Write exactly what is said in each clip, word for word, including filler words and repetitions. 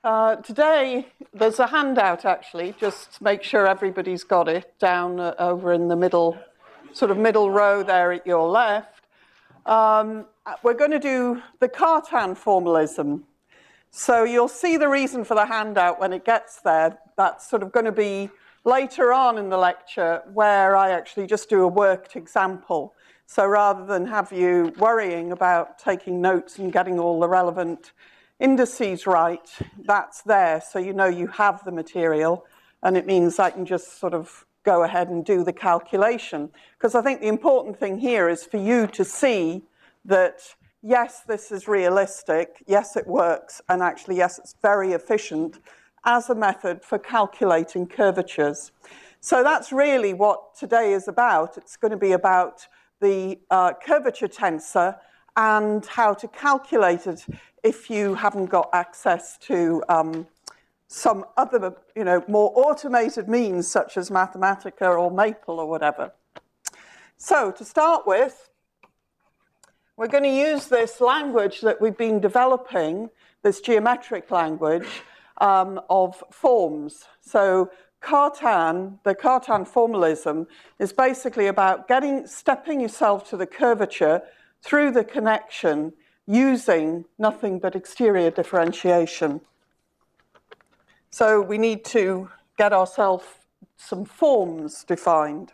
Uh, today, there's a handout, actually, just to make sure everybody's got it, down uh, over in the middle, sort of middle row there at your left. Um, we're going to do the Cartan formalism. So you'll see the reason for the handout when it gets there. That's sort of going to be later on in the lecture, where I actually just do a worked example. So rather than have you worrying about taking notes and getting all the relevant indices right, that's there, so you know you have the material, and it means I can just sort of go ahead and do the calculation. Because I think the important thing here is for you to see that, yes, this is realistic, yes, it works, and actually, yes, it's very efficient as a method for calculating curvatures. So that's really what today is about. It's going to be about the uh, curvature tensor and how to calculate it if you haven't got access to um, some other, you know, more automated means such as Mathematica or Maple or whatever. So to start with, we're going to use this language that we've been developing, this geometric language um, of forms. So Cartan, the Cartan formalism is basically about getting, stepping yourself to the curvature through the connection using nothing but exterior differentiation. So we need to get ourselves some forms defined.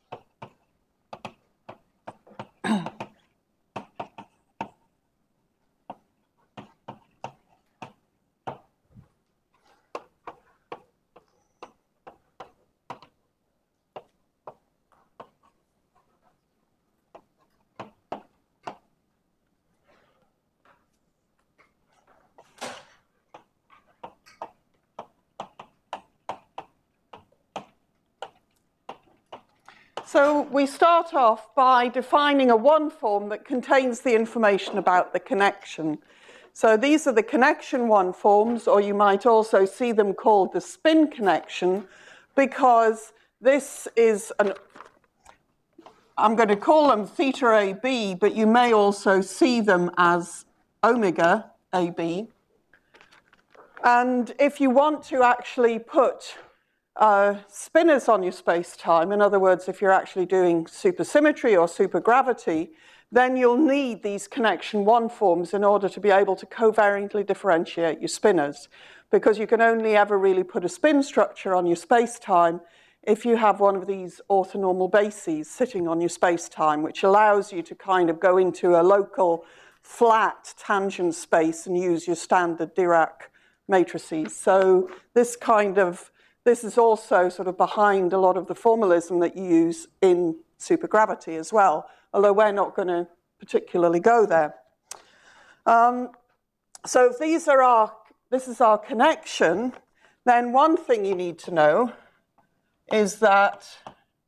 So we start off by defining a one form that contains the information about the connection. So these are the connection one forms, or you might also see them called the spin connection, because this is an, I'm going to call them theta A B, but you may also see them as omega A B. And if you want to actually put Uh, spinors on your space-time, in other words, if you're actually doing supersymmetry or supergravity, then you'll need these connection one forms in order to be able to covariantly differentiate your spinors, because you can only ever really put a spin structure on your space-time if you have one of these orthonormal bases sitting on your space-time, which allows you to kind of go into a local flat tangent space and use your standard Dirac matrices. So this kind of This is also sort of behind a lot of the formalism that you use in supergravity as well, although we're not going to particularly go there. Um, so if these are our, this is our connection, then one thing you need to know is that,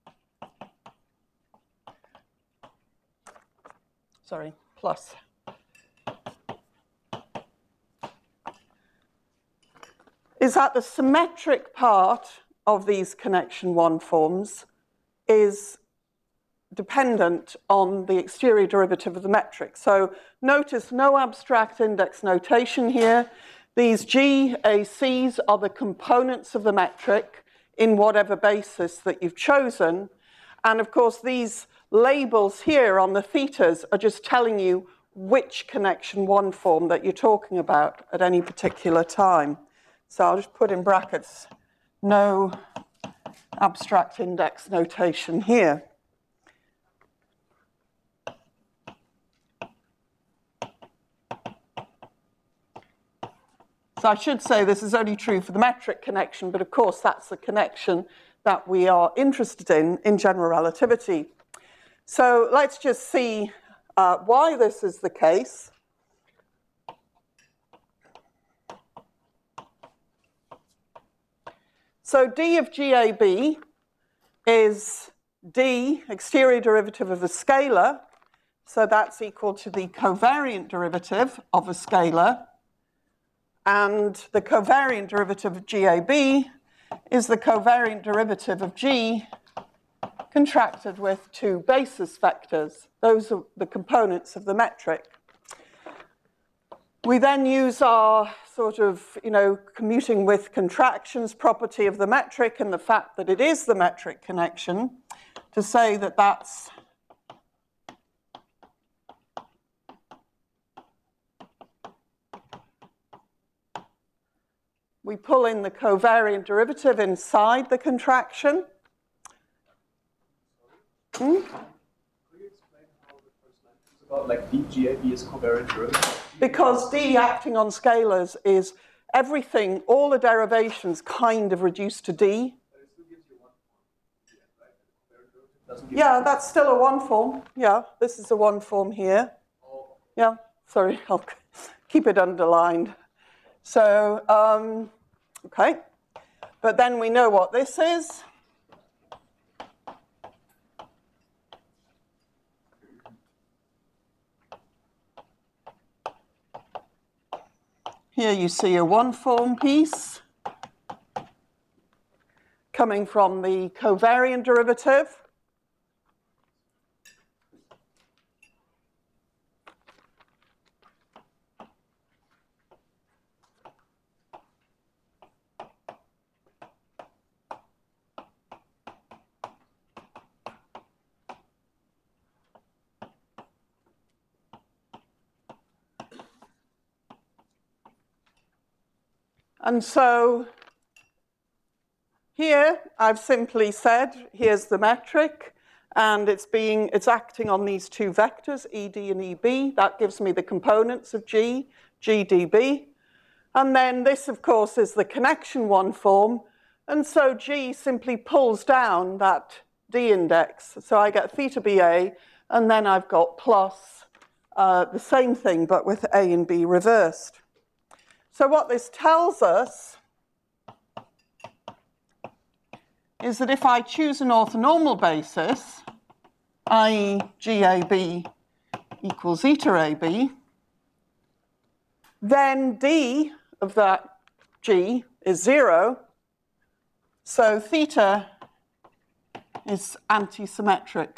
sorry, plus. Is that the symmetric part of these connection one forms is dependent on the exterior derivative of the metric. So notice no abstract index notation here. These G A Cs are the components of the metric in whatever basis that you've chosen. And of course, these labels here on the thetas are just telling you which connection one form that you're talking about at any particular time. So I'll just put in brackets, no abstract index notation here. So I should say this is only true for the metric connection, but of course that's the connection that we are interested in in general relativity. So let's just see uh, why this is the case. So d of G A B is d, exterior derivative of a scalar, so that's equal to the covariant derivative of a scalar, and the covariant derivative of G A B is the covariant derivative of G contracted with two basis vectors. Those are the components of the metric. We then use our sort of, you know, commuting with contractions property of the metric and the fact that it is the metric connection to say that that's we pull in the covariant derivative inside the contraction. Hmm? About like D G A B is covariant derivative? Because D acting on scalars is everything, all the derivations kind of reduced to D. But it still gives you one form. Yeah, right? Yeah, that's still a one form. Yeah, this is a one form here. Oh. Yeah, sorry, I'll keep it underlined. So, um, okay. But then we know what this is. Here you see a one-form piece coming from the covariant derivative. And so here I've simply said, here's the metric, and it's being it's acting on these two vectors, E D and E B. That gives me the components of G, G D B. And then this, of course, is the connection one form. And so G simply pulls down that D index. So I get theta B A, and then I've got plus uh, the same thing, but with A and B reversed. So what this tells us is that if I choose an orthonormal basis, that is G A B equals zeta A B, then D of that G is zero, so theta is antisymmetric.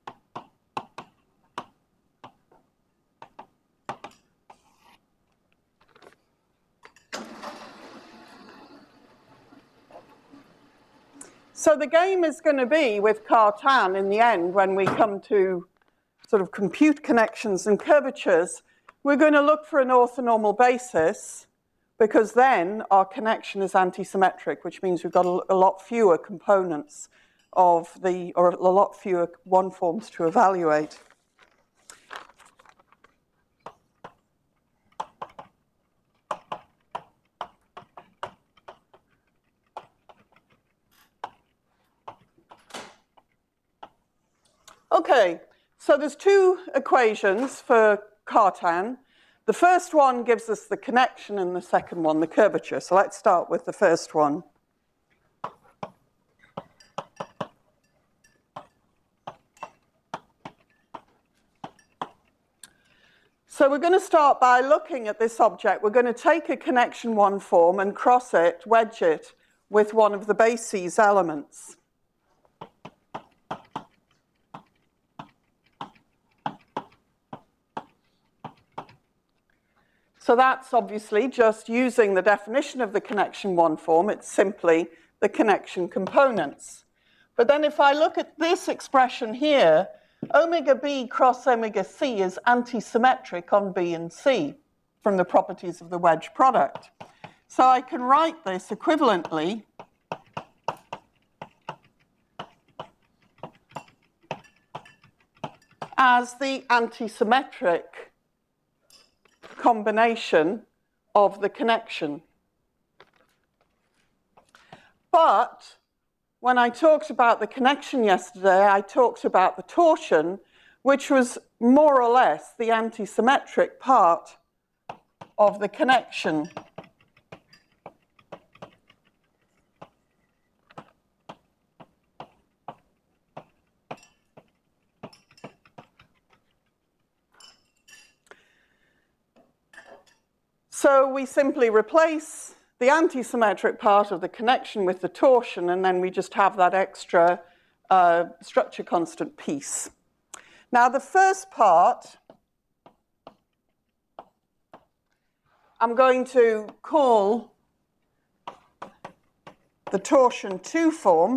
So the game is going to be with Cartan in the end when we come to sort of compute connections and curvatures. We're going to look for an orthonormal basis because then our connection is antisymmetric, which means we've got a, a lot fewer components of the, or a lot fewer one forms to evaluate. Okay, so there's two equations for Cartan. The first one gives us the connection and the second one the curvature. So let's start with the first one. So we're going to start by looking at this object. We're going to take a connection one form and cross it, wedge it with one of the bases elements. So that's obviously just using the definition of the connection one form. It's simply the connection components. But then if I look at this expression here, omega B cross omega C is antisymmetric on B and C from the properties of the wedge product. So I can write this equivalently as the antisymmetric combination of the connection. But when I talked about the connection yesterday, I talked about the torsion, which was more or less the antisymmetric part of the connection. So we simply replace the antisymmetric part of the connection with the torsion, and then we just have that extra uh, structure constant piece. Now the first part I'm going to call the torsion two form,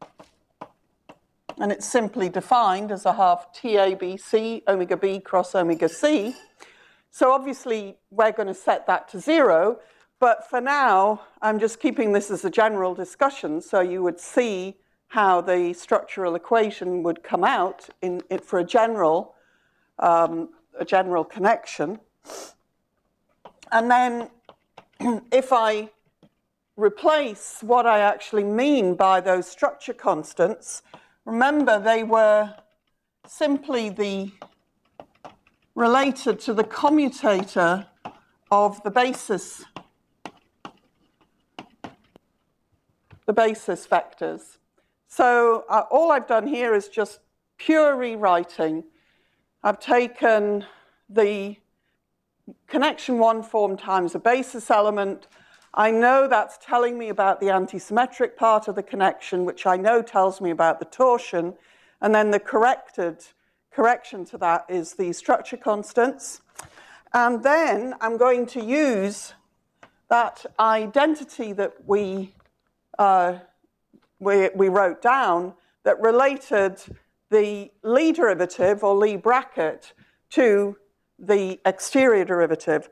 and it's simply defined as a half T A B C, omega B cross omega C. So obviously, we're going to set that to zero. But for now, I'm just keeping this as a general discussion, so you would see how the structural equation would come out in, in, for a general, um, a general connection. And then if I replace what I actually mean by those structure constants, remember they were simply the related to the commutator of the basis the basis vectors. So uh, all I've done here is just pure rewriting. I've taken the connection one form times a basis element. I know that's telling me about the antisymmetric part of the connection, which I know tells me about the torsion, and then the corrected correction to that is the structure constants. And then I'm going to use that identity that we Uh, we, we wrote down that related the Lie derivative or Lie bracket to the exterior derivative.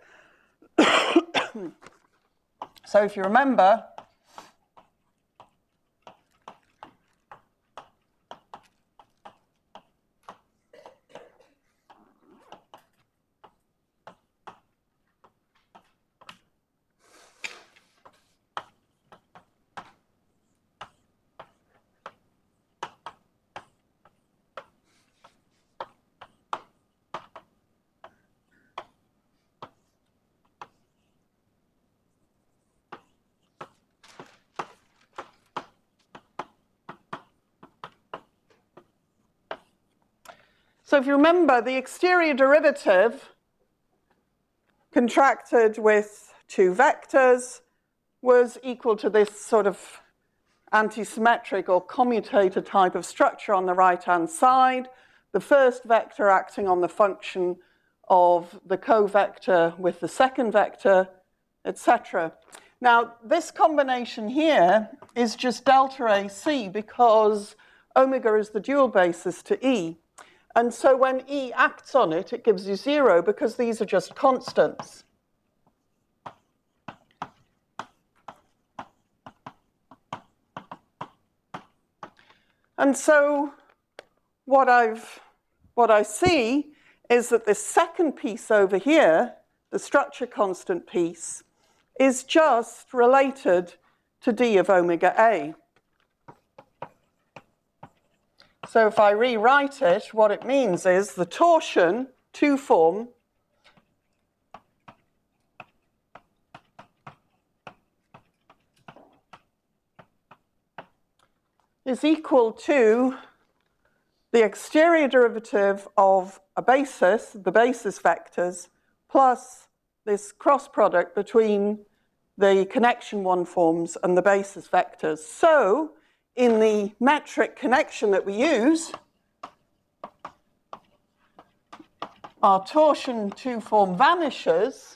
So if you remember, So if you remember, the exterior derivative contracted with two vectors was equal to this sort of antisymmetric or commutator type of structure on the right-hand side. The first vector acting on the function of the covector with the second vector, et cetera. Now, this combination here is just delta A C because omega is the dual basis to E. And so when E acts on it, it gives you zero because these are just constants. And so what I've, what I see is that this second piece over here, the structure constant piece, is just related to D of omega A. So if I rewrite it, what it means is the torsion, two form, is equal to the exterior derivative of a basis, the basis vectors, plus this cross product between the connection one forms and the basis vectors. So in the metric connection that we use, our torsion two form vanishes,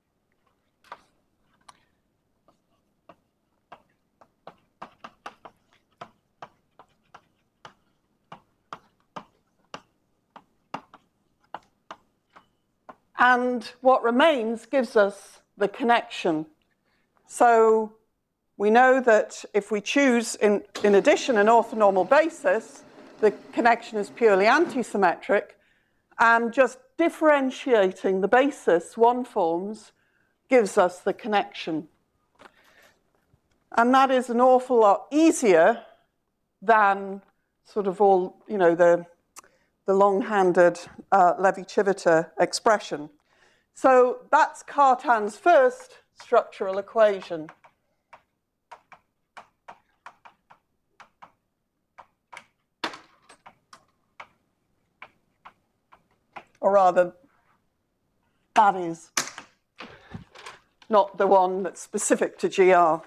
and what remains gives us the connection. So we know that if we choose, in, in addition, an orthonormal basis, the connection is purely antisymmetric, and just differentiating the basis one forms gives us the connection. And that is an awful lot easier than sort of all, you know, the, the long-handed uh, Levi-Civita expression. So that's Cartan's first structural equation. Or rather, that is not the one that's specific to G R.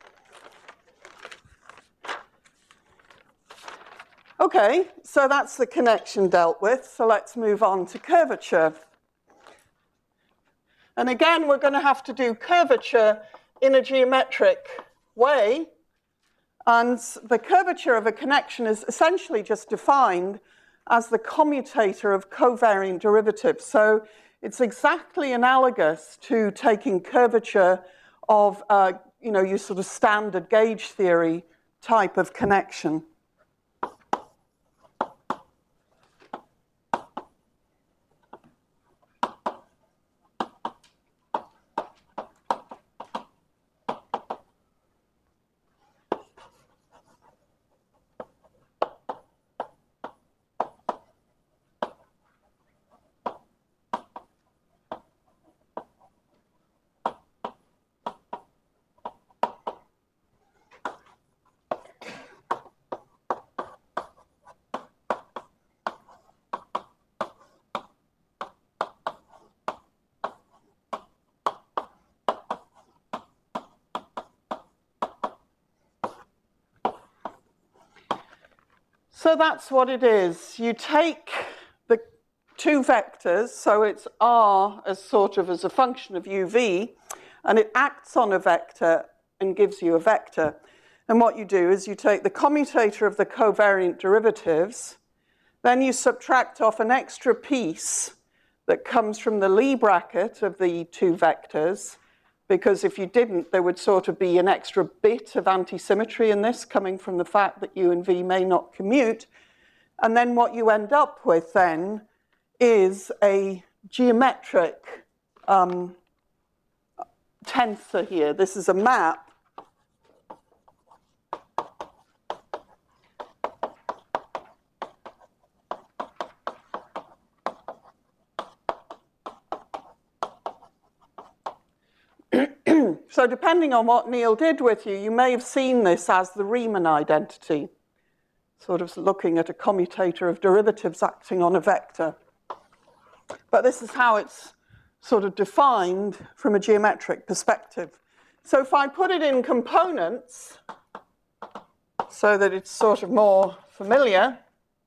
Okay, so that's the connection dealt with. So let's move on to curvature. And again, we're going to have to do curvature in a geometric way. And the curvature of a connection is essentially just defined as the commutator of covariant derivatives. So it's exactly analogous to taking curvature of, uh, you know, your sort of standard gauge theory type of connection. So that's what it is. You take the two vectors, so it's r as sort of as a function of uv, and it acts on a vector and gives you a vector. And what you do is you take the commutator of the covariant derivatives, then you subtract off an extra piece that comes from the Lie bracket of the two vectors, because if you didn't, there would sort of be an extra bit of antisymmetry in this coming from the fact that u and v may not commute. And then what you end up with then is a geometric um, tensor here. This is a map So depending on what Neil did with you, you may have seen this as the Riemann identity, sort of looking at a commutator of derivatives acting on a vector. But this is how it's sort of defined from a geometric perspective. So if I put it in components so that it's sort of more familiar,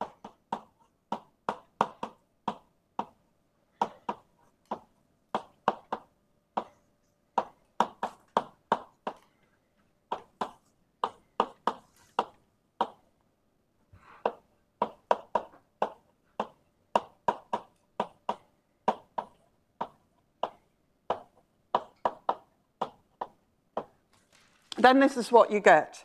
then this is what you get.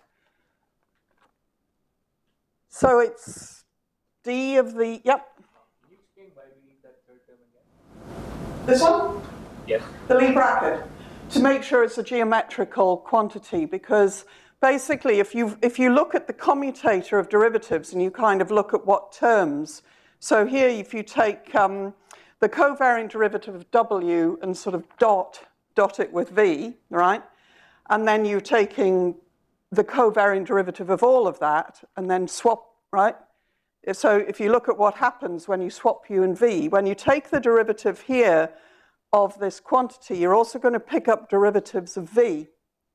So it's d of the, yep. Can you explain why we need that third term again? This one? Yes. The Lie bracket. To make sure it's a geometrical quantity, because basically if you, if you look at the commutator of derivatives and you kind of look at what terms, so here if you take um, the covariant derivative of w and sort of dot, dot it with v, right? And then you're taking the covariant derivative of all of that and then swap, right? So if you look at what happens when you swap u and v, when you take the derivative here of this quantity, you're also going to pick up derivatives of v.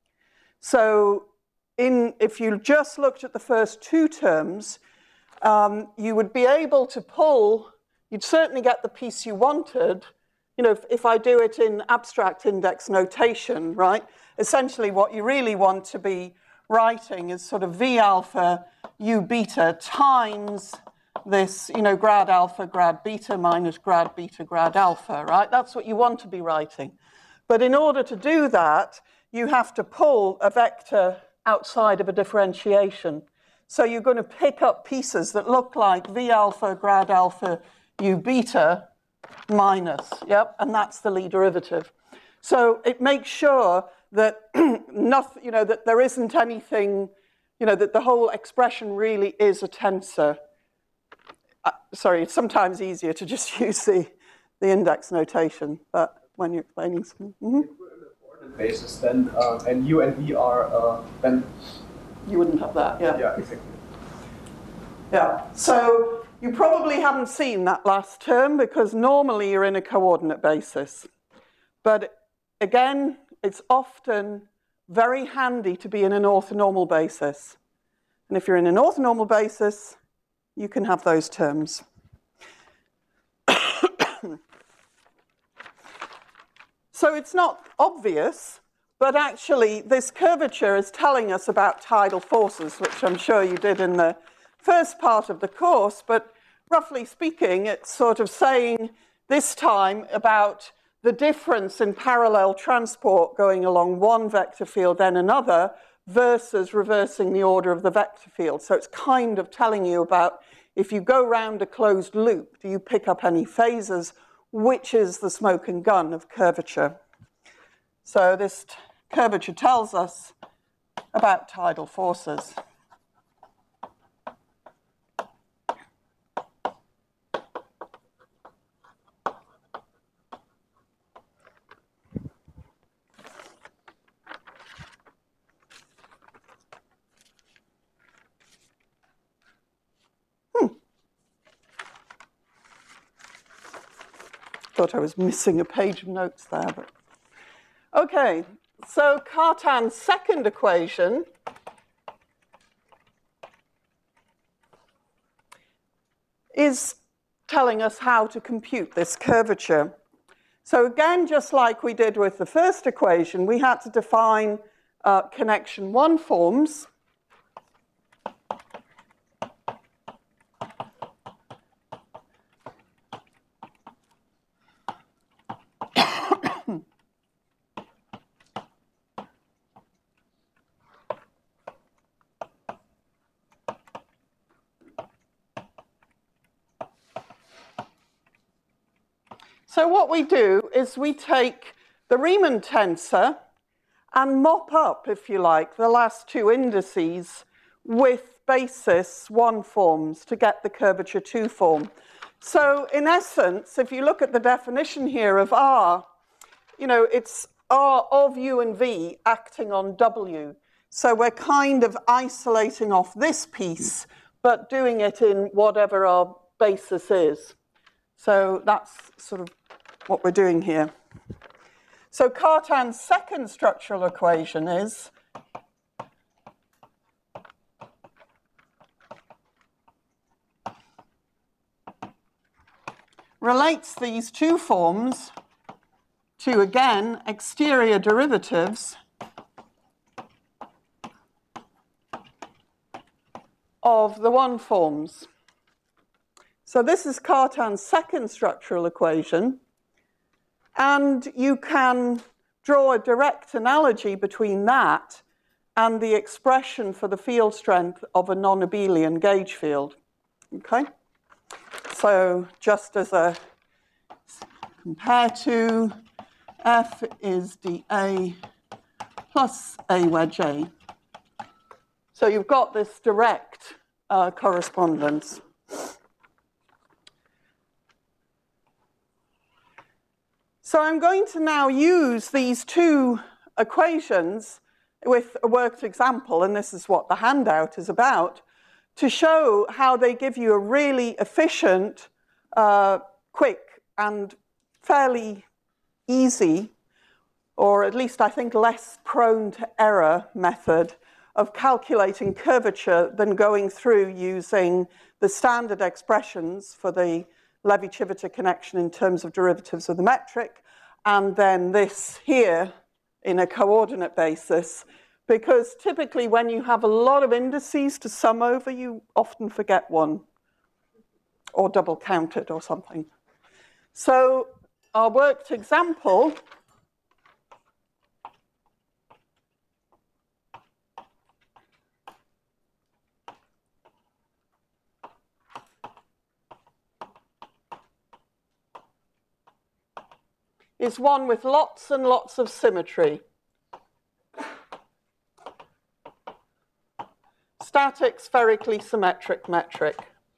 So in, if you just looked at the first two terms, um, you would be able to pull, you'd certainly get the piece you wanted. You know, if, if I do it in abstract index notation, right? Essentially what you really want to be writing is sort of v alpha u beta times this, you know, grad alpha, grad beta minus grad beta, grad alpha, right? That's what you want to be writing. But in order to do that, you have to pull a vector outside of a differentiation. So you're going to pick up pieces that look like v alpha, grad alpha, u beta minus, yep, and that's the Lie derivative. So it makes sure that nothing, you know, that there isn't anything, you know, that the whole expression really is a tensor. Uh, sorry, it's sometimes easier to just use the, the index notation, but when you're explaining something. Mm-hmm. If we're in the coordinate basis, then uh, and u and v are uh, then you wouldn't have that, yeah. Yeah, exactly. Yeah. So you probably haven't seen that last term because normally you're in a coordinate basis, but again, it's often very handy to be in an orthonormal basis. And if you're in an orthonormal basis, you can have those terms. So it's not obvious, but actually this curvature is telling us about tidal forces, which I'm sure you did in the first part of the course, but roughly speaking, it's sort of saying this time about the difference in parallel transport going along one vector field then another versus reversing the order of the vector field. So it's kind of telling you about if you go round a closed loop, do you pick up any phases, which is the smoke and gun of curvature. So this curvature tells us about tidal forces. Thought I was missing a page of notes there, but okay. So Cartan's second equation is telling us how to compute this curvature. So again, just like we did with the first equation, we had to define uh, connection one forms. So what we do is we take the Riemann tensor and mop up, if you like, the last two indices with basis one forms to get the curvature two form. So in essence, if you look at the definition here of R, you know, it's R of U and V acting on W. So we're kind of isolating off this piece, but doing it in whatever our basis is. So that's sort of what we're doing here. So Cartan's second structural equation is relates these two forms to, again, exterior derivatives of the one forms. So this is Cartan's second structural equation, and you can draw a direct analogy between that and the expression for the field strength of a non-abelian gauge field. Okay? So just as a compare to, F is dA plus A wedge A. So you've got this direct uh, correspondence. So I'm going to now use these two equations with a worked example, and this is what the handout is about, to show how they give you a really efficient, uh, quick, and fairly easy, or at least I think less prone to error method of calculating curvature than going through using the standard expressions for the Levi-Civita connection in terms of derivatives of the metric, and then this here in a coordinate basis, because typically when you have a lot of indices to sum over, you often forget one, or double count it or something. So our worked example is one with lots and lots of symmetry. Static, spherically symmetric metric.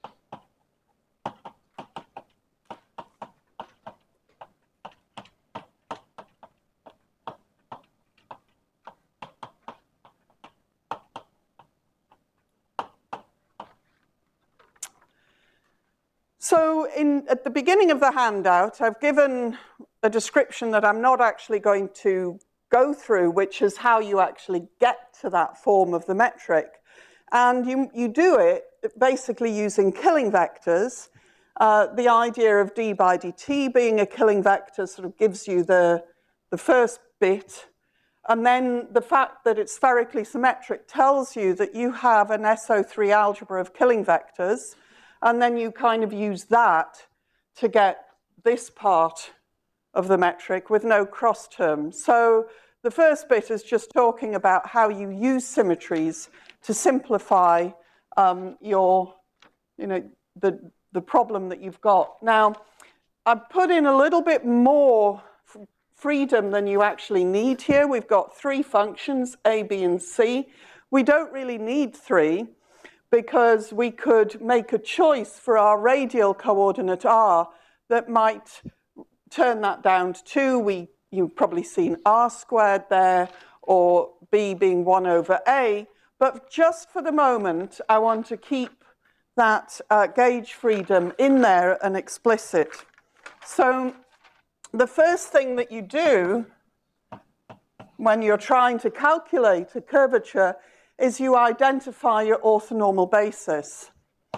So in, at the beginning of the handout, I've given a description that I'm not actually going to go through, which is how you actually get to that form of the metric. And you, you do it basically using killing vectors. Uh, the idea of d by dt being a killing vector sort of gives you the, the first bit. And then the fact that it's spherically symmetric tells you that you have an S O three algebra of killing vectors. And then you kind of use that to get this part of the metric with no cross terms. So the first bit is just talking about how you use symmetries to simplify um, your, you know, the, the problem that you've got. Now, I've put in a little bit more freedom than you actually need here. We've got three functions, A, B, and C. We don't really need three, because we could make a choice for our radial coordinate r that might turn that down to two. We, you've probably seen r squared there, or b being one over a. But just for the moment, I want to keep that uh, gauge freedom in there and explicit. So the first thing that you do when you're trying to calculate a curvature is you identify your orthonormal basis.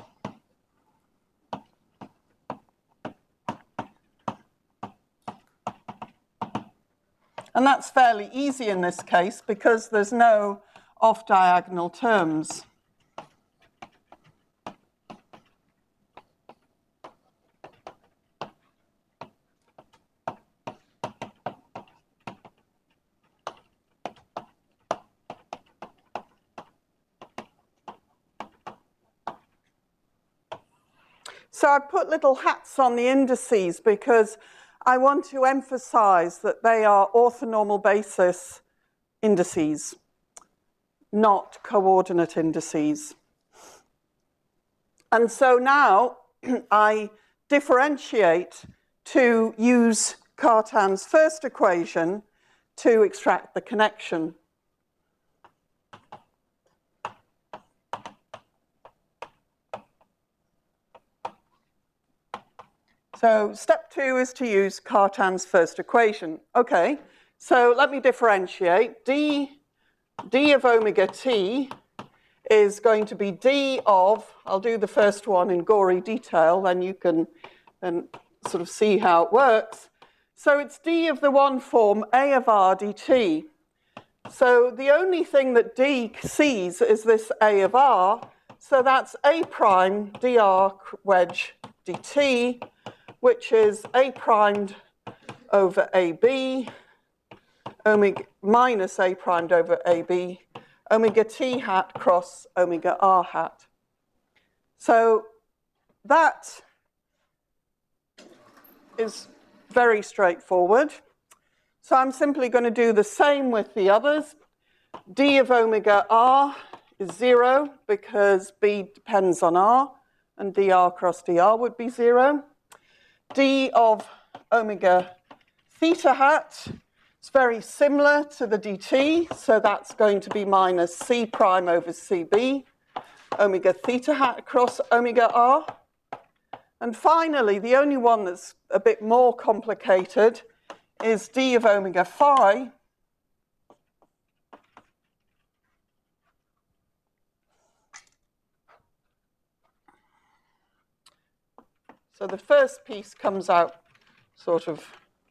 And that's fairly easy in this case because there's no off-diagonal terms. So I put little hats on the indices because I want to emphasize that they are orthonormal basis indices, not coordinate indices. And so now I differentiate to use Cartan's first equation to extract the connection. So step two is to use Cartan's first equation. Okay, so let me differentiate. D, d of omega t is going to be d of, I'll do the first one in gory detail, then you can then sort of see how it works. So it's d of the one form a of r dt. So the only thing that d sees is this a of r, so that's a prime dr wedge dt, which is a primed over ab, omega minus a primed over ab, omega t hat cross omega r hat. So that is very straightforward. So I'm simply going to do the same with the others. D of omega r is zero because b depends on r, and dr cross dr would be zero. D of omega theta hat is very similar to the dt, so that's going to be minus c prime over cb, omega theta hat across omega r. And finally, the only one that's a bit more complicated is d of omega phi. So the first piece comes out sort of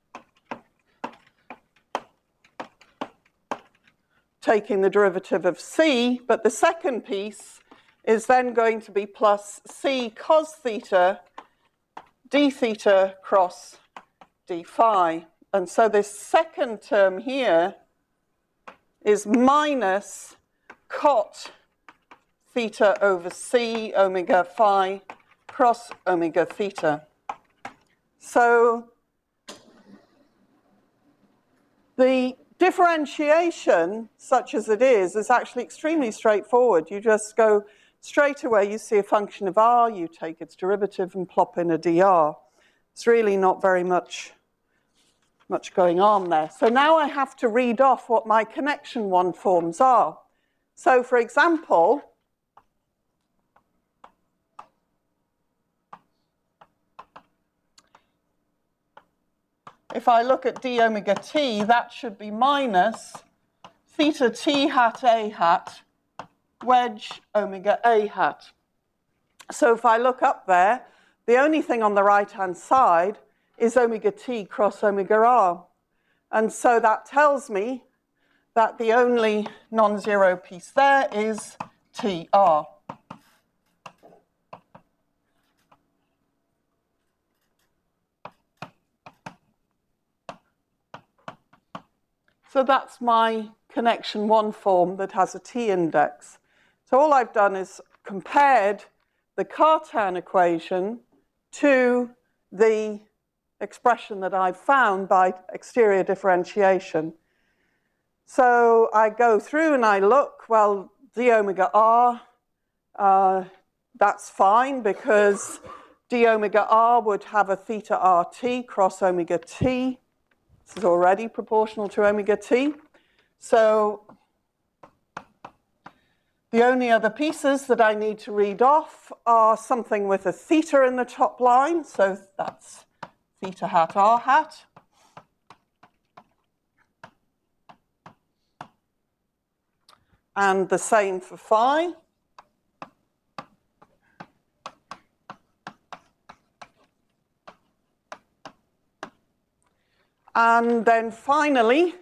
taking the derivative of c, but the second piece is then going to be plus c cos theta d theta cross d phi. And so this second term here is minus cot theta over c omega phi cross omega theta. So the differentiation, such as it is, is actually extremely straightforward. You just go straight away, you see a function of r, you take its derivative and plop in a dr. It's really not very much, much going on there. So now I have to read off what my connection one forms are. So for example, if I look at d omega t, that should be minus theta t hat a hat wedge omega a hat. So if I look up there, the only thing on the right-hand side is omega t cross omega r. And so that tells me that the only non-zero piece there is T R. So that's my connection one form that has a T index. So all I've done is compared the Cartan equation to the expression that I've found by exterior differentiation. So I go through and I look, well, d omega r, uh, that's fine because d omega r would have a theta rt cross omega t. This is already proportional to omega t. So the only other pieces that I need to read off are something with a theta in the top line. So that's theta hat r hat. And the same for phi. And then finally,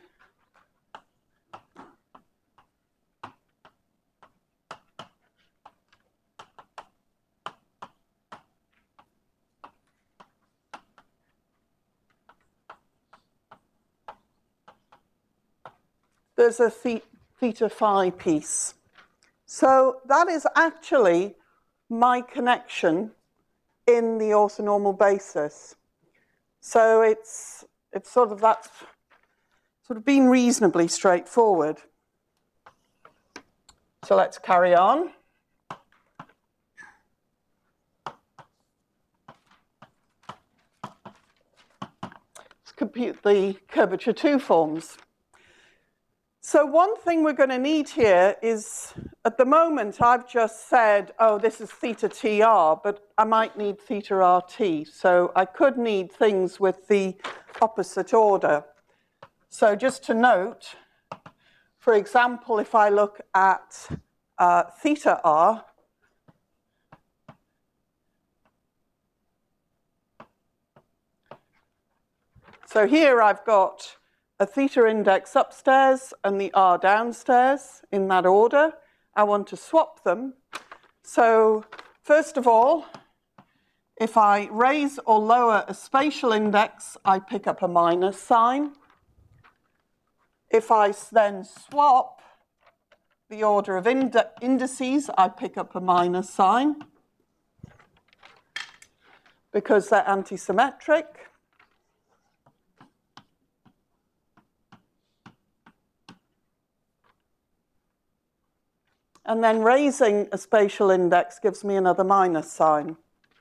there's a theta phi piece. So that is actually my connection in the orthonormal basis. So it's, it's sort of that's sort of been reasonably straightforward. So let's carry on. Let's compute the curvature two forms. So one thing we're going to need here is, at the moment, I've just said, oh, this is theta T R, but I might need theta R T. So I could need things with the opposite order. So just to note, for example, if I look at uh, theta R, so here I've got a theta index upstairs and the R downstairs in that order. I want to swap them. So first of all, if I raise or lower a spatial index, I pick up a minus sign. If I then swap the order of ind indices, I pick up a minus sign because they're antisymmetric. And then raising a spatial index gives me another minus sign.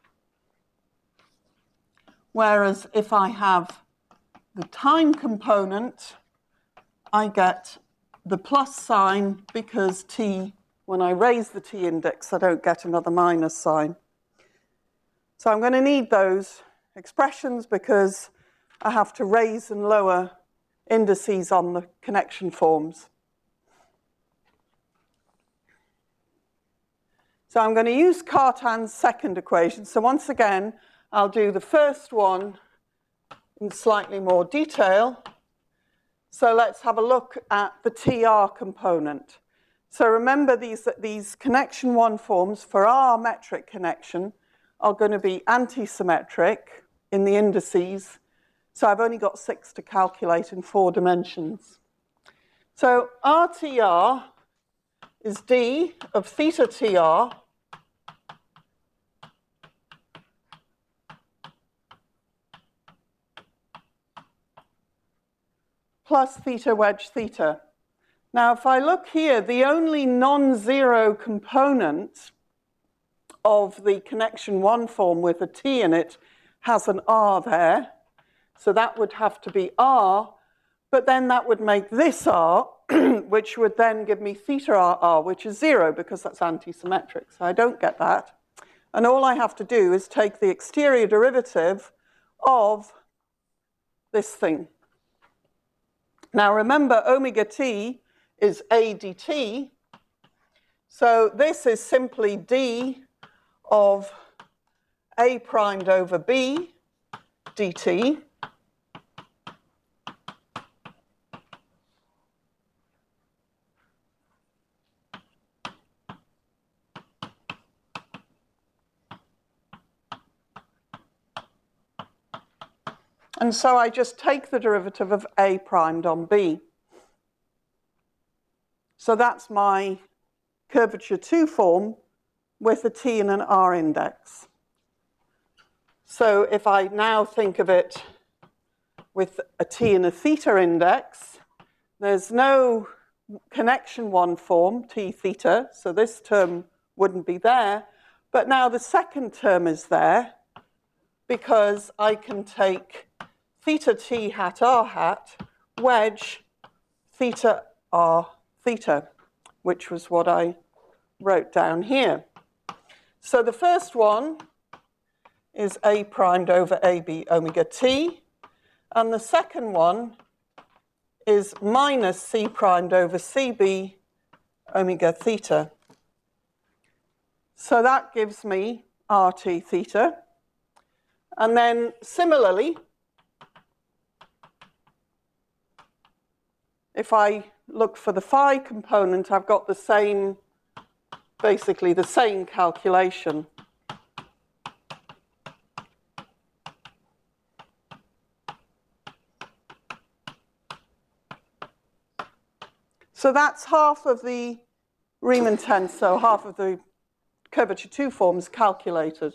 Whereas if I have the time component, I get the plus sign because t, when I raise the t index, I don't get another minus sign. So I'm going to need those expressions because I have to raise and lower indices on the connection forms. So I'm going to use Cartan's second equation. So once again, I'll do the first one in slightly more detail. So let's have a look at the T R component. So remember these, these connection one forms for our metric connection are going to be antisymmetric in the indices. So I've only got six to calculate in four dimensions. So R T R is d of theta T R plus theta wedge theta. Now, if I look here, the only non-zero component of the connection one form with a t in it has an r there. So that would have to be r, but then that would make this r, which would then give me theta r r, which is zero because that's antisymmetric. So I don't get that. And all I have to do is take the exterior derivative of this thing. Now remember, omega t is a dt. So this is simply d of a primed over b dt. And so I just take the derivative of A primed on B. So that's my curvature two form with a T and an R index. So if I now think of it with a T and a theta index, there's no connection one form, T theta, so this term wouldn't be there. But now the second term is there because I can take theta T hat R hat wedge theta R theta, which was what I wrote down here. So the first one is A primed over A B omega T, and the second one is minus C primed over C B omega theta. So that gives me R T theta. And then similarly, if I look for the phi component, I've got the same, basically the same calculation. So that's half of the Riemann tensor, half of the curvature two forms calculated.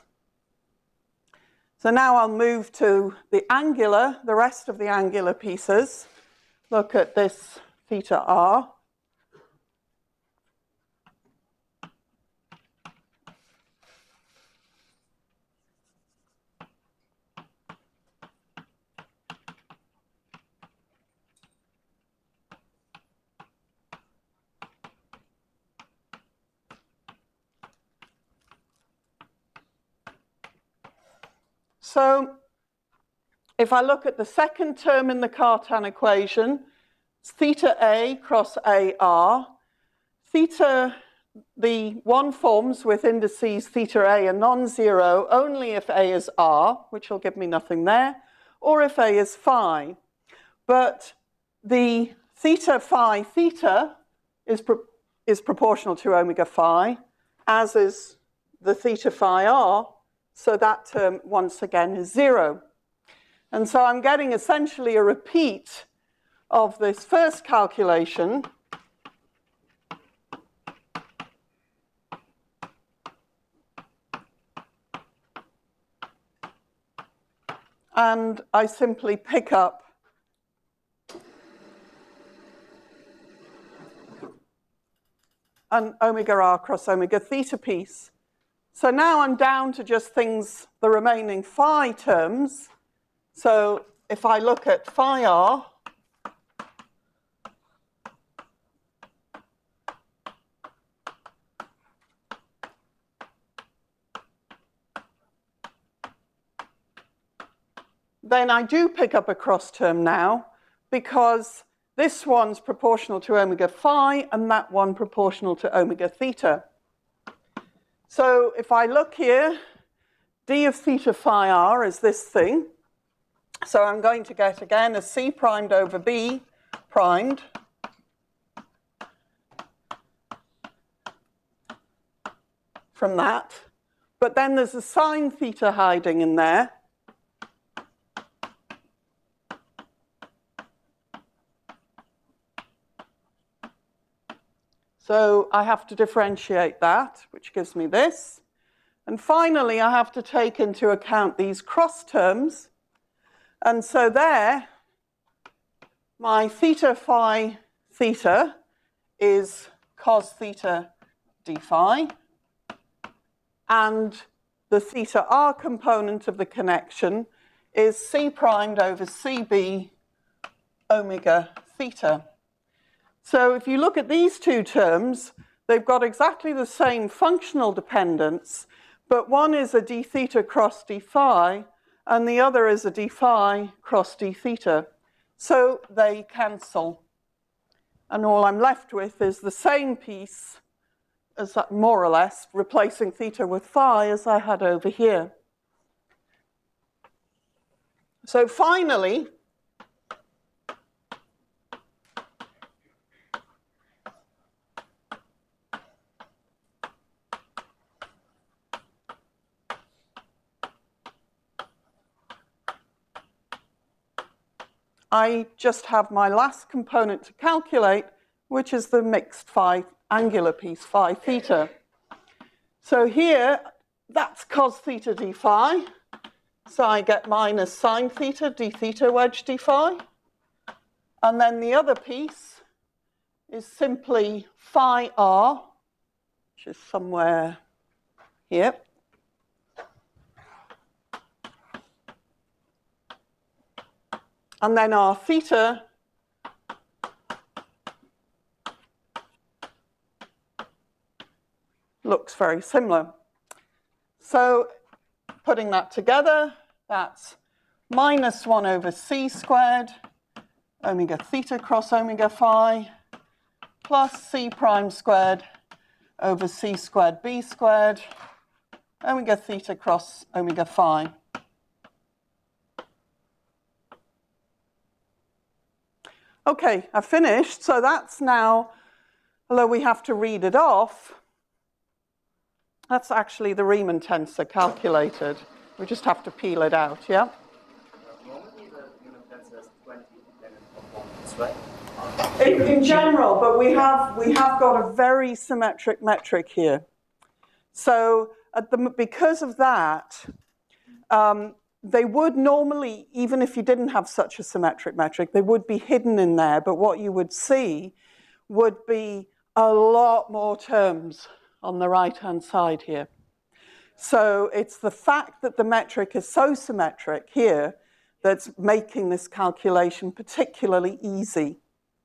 So now I'll move to the angular, the rest of the angular pieces. Look at this theta R. So if I look at the second term in the Cartan equation, it's theta A cross A R. Theta, the one forms with indices theta A are non-zero only if A is R, which will give me nothing there, or if A is phi. But the theta phi theta is, pro is proportional to omega phi, as is the theta phi R. So that term, once again, is zero. And so I'm getting essentially a repeat of this first calculation. And I simply pick up an omega R cross omega theta piece. So now I'm down to just things, the remaining phi terms. So if I look at phi R, then I do pick up a cross term now, because this one's proportional to omega phi and that one proportional to omega theta. So if I look here, d of theta phi r is this thing. So I'm going to get, again, a c primed over b primed from that. But then there's a sine theta hiding in there. So I have to differentiate that, which gives me this. And finally, I have to take into account these cross terms. And so there, my theta phi theta is cos theta d phi. And the theta r component of the connection is c primed over cb omega theta. So if you look at these two terms, they've got exactly the same functional dependence, but one is a d theta cross d phi, and the other is a d phi cross d theta. So they cancel. And all I'm left with is the same piece, as that, more or less, replacing theta with phi as I had over here. So finally, I just have my last component to calculate, which is the mixed phi angular piece, phi theta. So here, that's cos theta d phi. So I get minus sine theta d theta wedge d phi. And then the other piece is simply phi r, which is somewhere here. And then r theta looks very similar. So putting that together, that's minus one over c squared omega theta cross omega phi plus c prime squared over c squared b squared omega theta cross omega phi. Okay, I've finished. So that's now, although we have to read it off, that's actually the Riemann tensor calculated. We just have to peel it out, yeah? Normally the Riemann tensor has twenty independent components, right? In, in general, but we have, we have got a very symmetric metric here. So at the, because of that, um, they would normally, even if you didn't have such a symmetric metric, they would be hidden in there, but what you would see would be a lot more terms on the right-hand side here. So it's the fact that the metric is so symmetric here that's making this calculation particularly easy.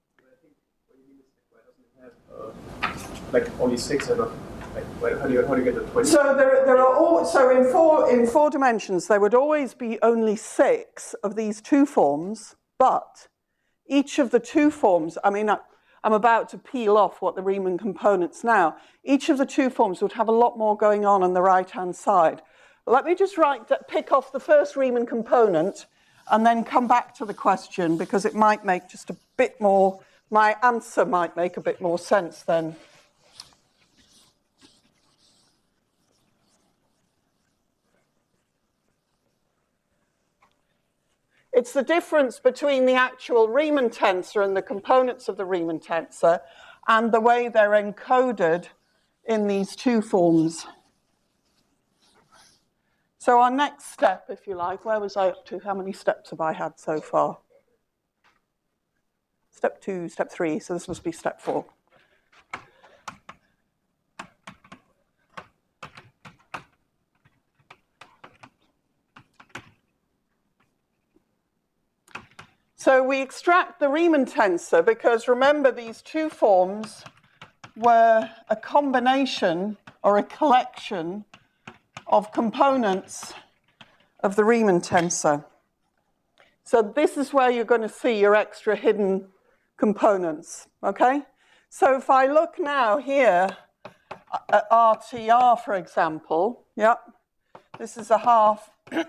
Like only six and not like where- how do you how do you get the twenty? So there, there are all, so in four in four dimensions there would always be only six of these two forms, but each of the two forms, I mean I, I'm about to peel off what the Riemann components now. Each of the two forms would have a lot more going on on the right-hand side. Let me just write, pick off the first Riemann component and then come back to the question because it might make just a bit more, my answer might make a bit more sense then. It's the difference between the actual Riemann tensor and the components of the Riemann tensor and the way they're encoded in these two forms. So our next step, if you like, where was I up to? How many steps have I had so far? Step two, step three, so this must be step four. So we extract the Riemann tensor because remember these two forms were a combination or a collection of components of the Riemann tensor. So this is where you're going to see your extra hidden components, okay? So if I look now here at R T R, for example, yep, this is a half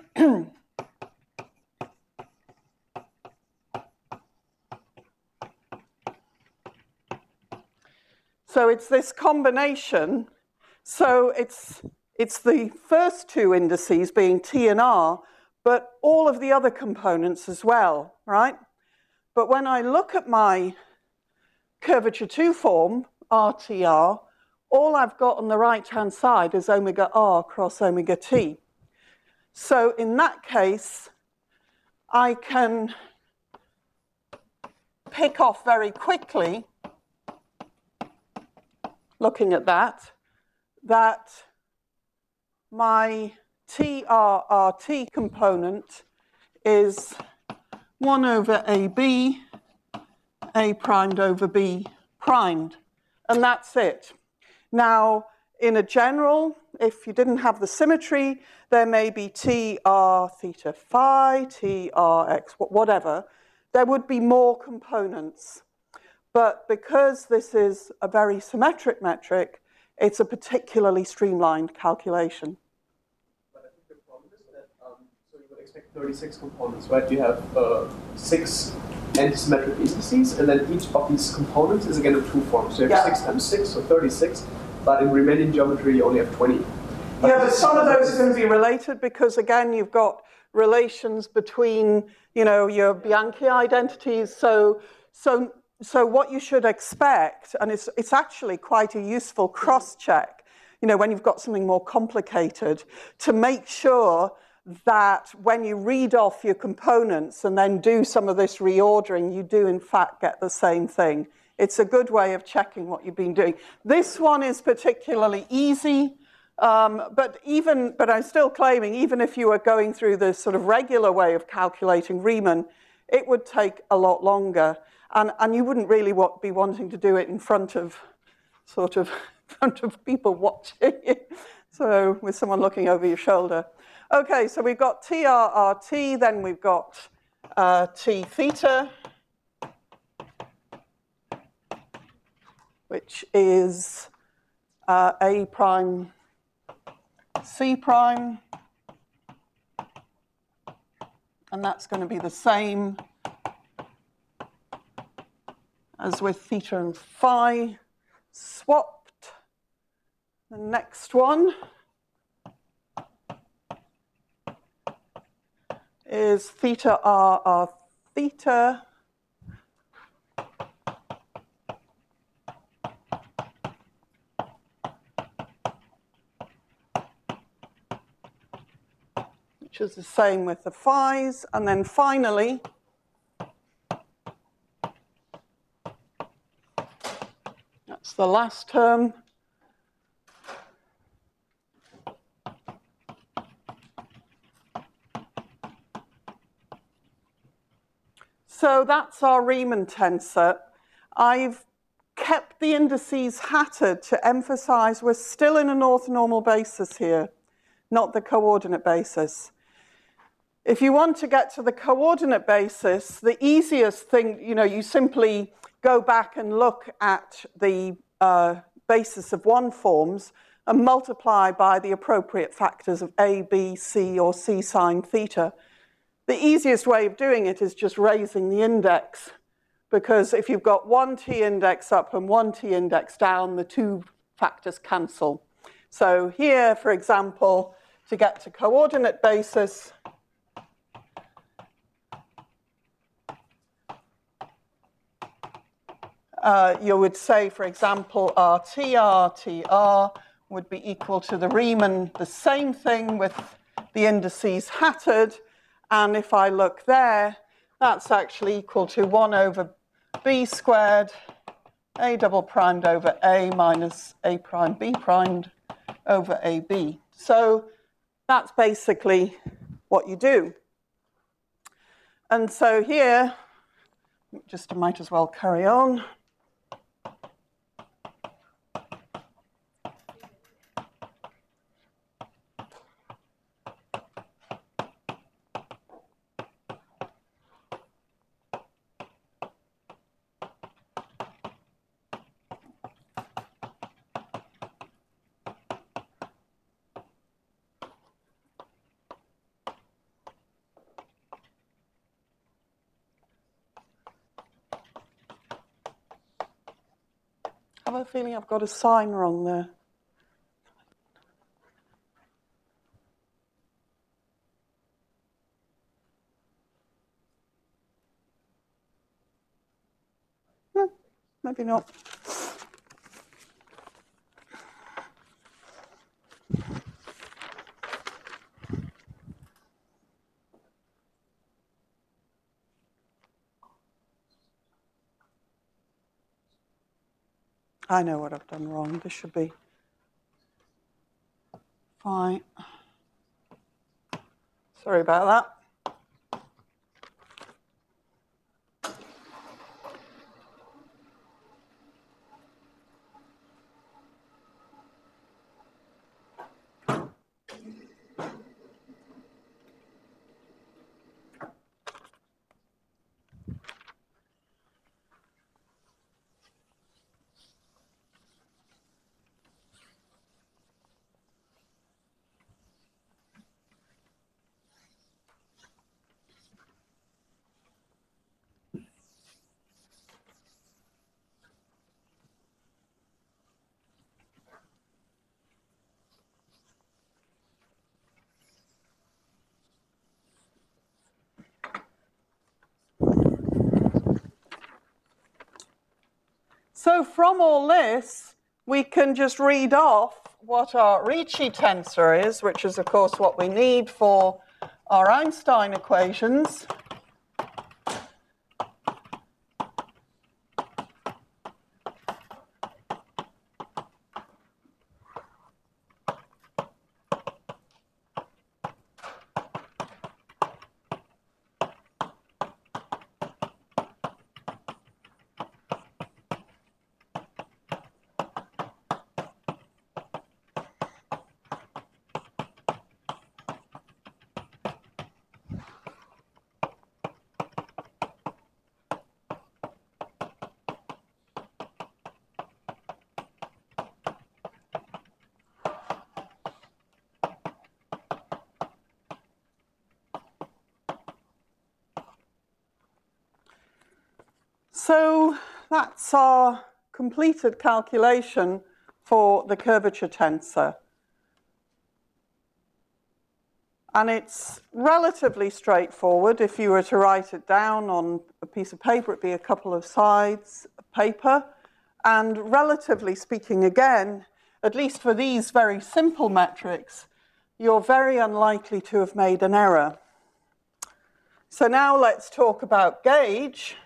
So it's this combination. So it's, it's the first two indices being T and R, but all of the other components as well, right? But when I look at my curvature two form, R T R, all I've got on the right-hand side is omega R cross omega T. So in that case, I can pick off very quickly looking at that, that my T R R T component is one over A B, A primed over B primed, and that's it. Now, in a general, if you didn't have the symmetry, there may be T R theta phi, T R x, whatever. There would be more components. But because this is a very symmetric metric, it's a particularly streamlined calculation. But I think the problem is that um, so you would expect thirty-six components, right? You have uh, six antisymmetric indices, and then each of these components is again in two forms. So you have Yeah. six times six, so thirty-six. But in Riemannian geometry, you only have twenty. Yeah, but some of those are going to be related because, again, you've got relations between, you know, your Bianchi identities. So, so, so what you should expect, and it's, it's actually quite a useful cross-check, you know, when you've got something more complicated, to make sure that when you read off your components and then do some of this reordering, you do in fact get the same thing. It's a good way of checking what you've been doing. This one is particularly easy, um, but even, but I'm still claiming, even if you were going through the sort of regular way of calculating Riemann, it would take a lot longer. And, and you wouldn't really want, be wanting to do it in front of, sort of, in front of people watching it. So with someone looking over your shoulder. Okay, so we've got T R R T, then we've got uh, T theta, which is uh, A prime C prime, and that's going to be the same as with theta and phi swapped. The next one is theta r r theta, which is the same with the phi's. And then finally, that's the last term. So that's our Riemann tensor. I've kept the indices hatted to emphasize we're still in an orthonormal basis here, not the coordinate basis. If you want to get to the coordinate basis, the easiest thing, you know, you simply go back and look at the uh, basis of one forms and multiply by the appropriate factors of A, B, C, or C sine theta. The easiest way of doing it is just raising the index, because if you've got one T index up and one T index down, the two factors cancel. So here, for example, to get to coordinate basis, uh, you would say, for example, R T R T R would be equal to the Riemann, the same thing with the indices hatted. And if I look there, that's actually equal to one over b squared, a double primed over a minus a prime b primed over ab. So that's basically what you do. And so here, just I might as well carry on. I have a feeling I've got a sign wrong there. No, maybe not. I know what I've done wrong. This should be fine. Sorry about that. So from all this, we can just read off what our Ricci tensor is, which is, of course, what we need for our Einstein equations. So that's our completed calculation for the curvature tensor. And it's relatively straightforward. If you were to write it down on a piece of paper, it'd be a couple of sides of paper. And relatively speaking, again, at least for these very simple metrics, you're very unlikely to have made an error. So now let's talk about gauge.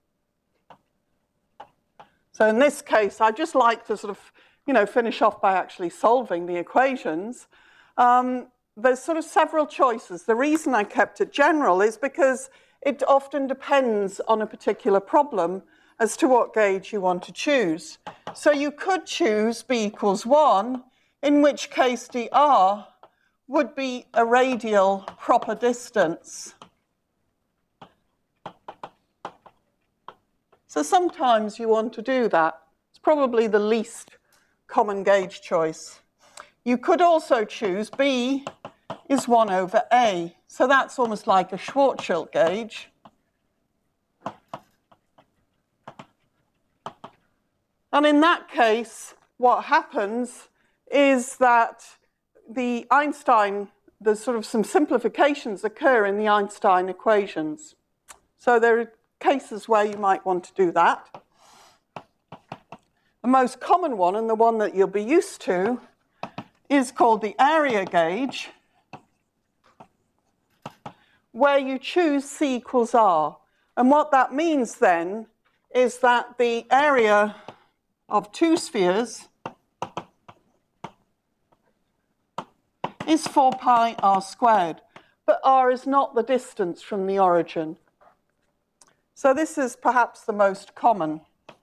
So in this case, I'd just like to sort of, you know, finish off by actually solving the equations. Um, there's sort of several choices. The reason I kept it general is because it often depends on a particular problem as to what gauge you want to choose. So you could choose B equals one, in which case dr would be a radial proper distance. So sometimes you want to do that. It's probably the least common gauge choice. You could also choose B is one over A. So that's almost like a Schwarzschild gauge. And in that case, what happens is that the Einstein, there's sort of some simplifications occur in the Einstein equations. So there are cases where you might want to do that. The most common one, and the one that you'll be used to, is called the area gauge, where you choose C equals R. And what that means then is that the area of two spheres is four pi r squared, but r is not the distance from the origin. So this is perhaps the most common.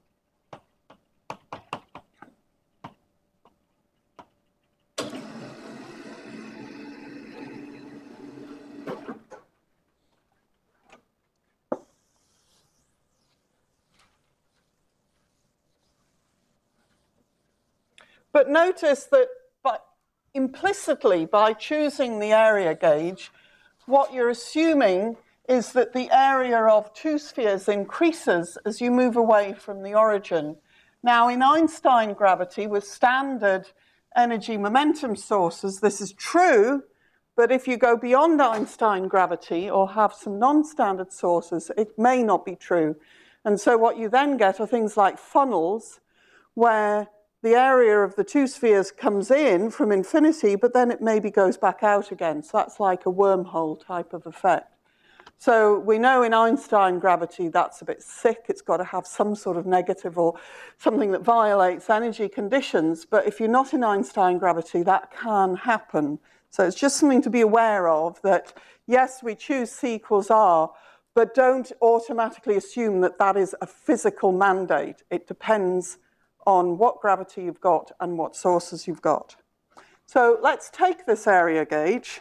But notice that by, implicitly, by choosing the area gauge, what you're assuming is that the area of two spheres increases as you move away from the origin. Now, in Einstein gravity, with standard energy momentum sources, this is true, but if you go beyond Einstein gravity or have some non-standard sources, it may not be true. And so what you then get are things like funnels, where the area of the two spheres comes in from infinity, but then it maybe goes back out again. So that's like a wormhole type of effect. So we know in Einstein gravity that's a bit sick. It's got to have some sort of negative or something that violates energy conditions. But if you're not in Einstein gravity, that can happen. So it's just something to be aware of, that yes, we choose C equals R, but don't automatically assume that that is a physical mandate. It depends on what gravity you've got and what sources you've got. So let's take this area gauge.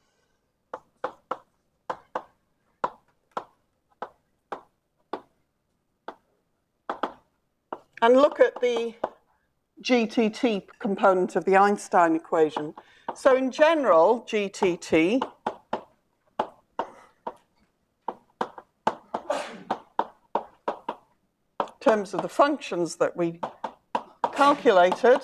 And look at the G T T component of the Einstein equation. So in general, G T T in terms of the functions that we calculated,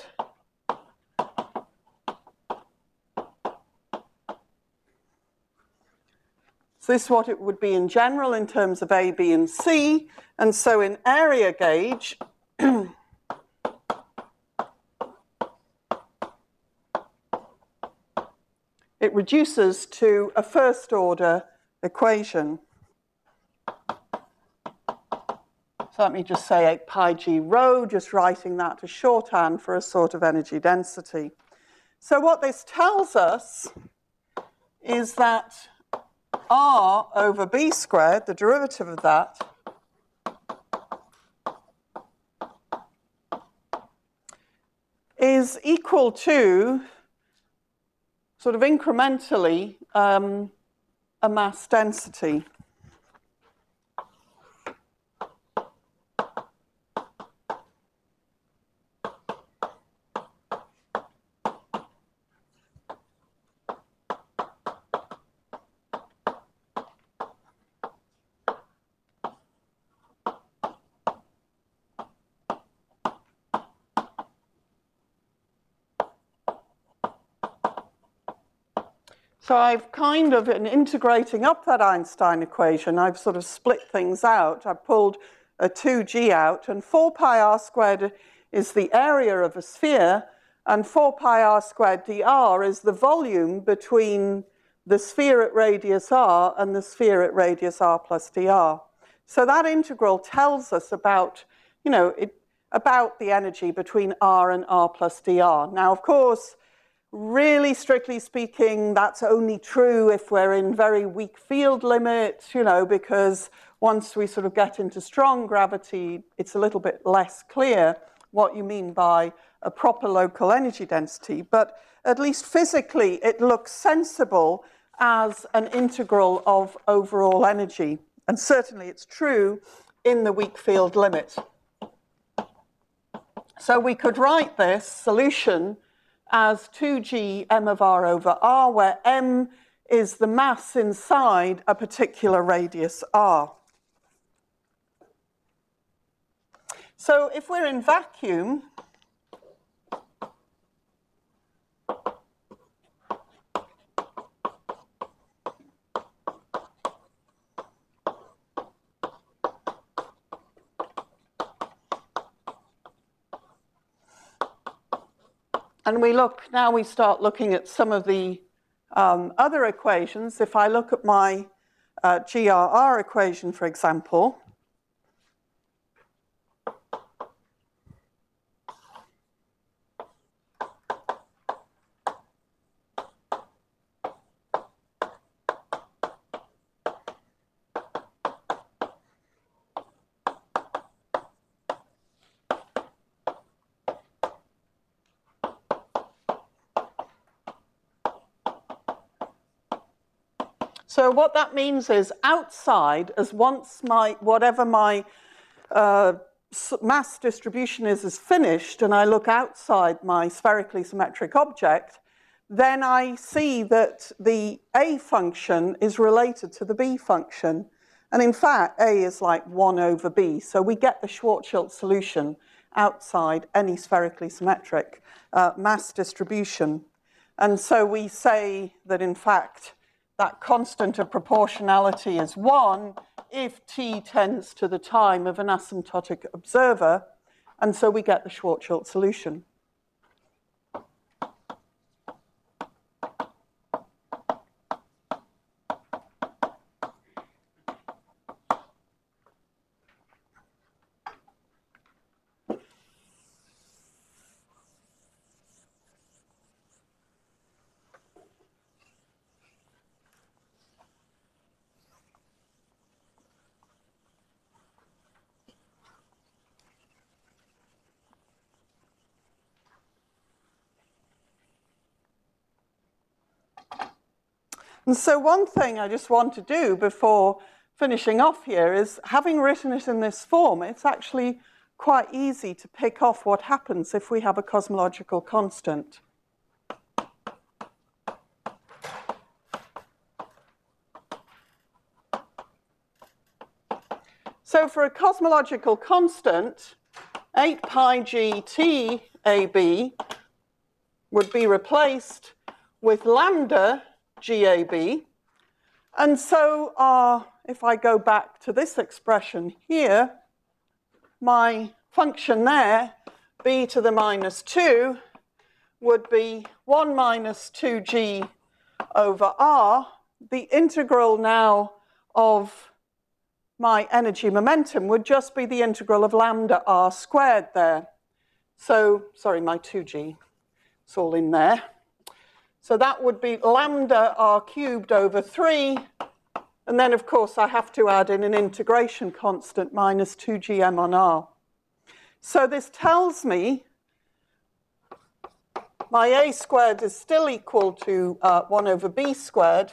so this is what it would be in general in terms of A, B, and C. And so in area gauge, it reduces to a first order equation. So let me just say eight pi g rho, just writing that as shorthand for a sort of energy density. So what this tells us is that R over B squared, the derivative of that, is equal to, sort of incrementally, um, a mass density. So I've kind of, in integrating up that Einstein equation, I've sort of split things out. I've pulled a two g out, and four pi r squared is the area of a sphere, and four pi r squared dr is the volume between the sphere at radius r and the sphere at radius r plus dr. So that integral tells us about, you know, it, about the energy between r and r plus dr. Now, of course, really strictly speaking, that's only true if we're in very weak field limits, you know, because once we sort of get into strong gravity, it's a little bit less clear what you mean by a proper local energy density. But at least physically, it looks sensible as an integral of overall energy. And certainly it's true in the weak field limit. So we could write this solution as two g m of r over r, where m is the mass inside a particular radius r. So if we're in vacuum, and we look, now we start looking at some of the um, other equations. If I look at my uh, G R R equation, for example, so what that means is outside, as once my, whatever my uh, mass distribution is is finished, and I look outside my spherically symmetric object, then I see that the A function is related to the B function. And in fact, A is like one over B. So we get the Schwarzschild solution outside any spherically symmetric uh, mass distribution. And so we say that, in fact, that constant of proportionality is one if t tends to the time of an asymptotic observer, and so we get the Schwarzschild solution. And so one thing I just want to do before finishing off here is, having written it in this form, it's actually quite easy to pick off what happens if we have a cosmological constant. So for a cosmological constant, eight pi g T A B would be replaced with lambda G A B. And so uh, if I go back to this expression here, my function there, b to the minus two, would be one minus two g over R, the integral now of my energy momentum would just be the integral of lambda R squared there. So, sorry, my two G, it's all in there. So that would be lambda R cubed over three, and then of course I have to add in an integration constant minus two G M on R. So this tells me my A squared is still equal to uh, one over B squared.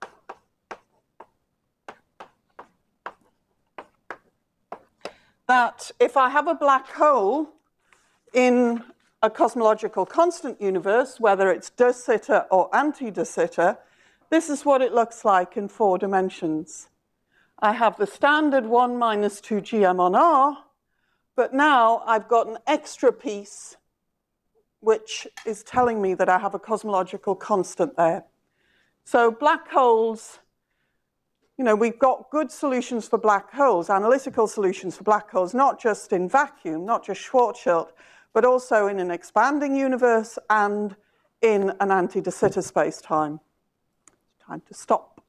That if I have a black hole in a cosmological constant universe, whether it's de Sitter or anti-de Sitter, this is what it looks like in four dimensions. I have the standard one minus two G M on R, but now I've got an extra piece which is telling me that I have a cosmological constant there. So black holes, you know, we've got good solutions for black holes, analytical solutions for black holes, not just in vacuum, not just Schwarzschild, but also in an expanding universe and in an anti-de Sitter space-time. Time to stop.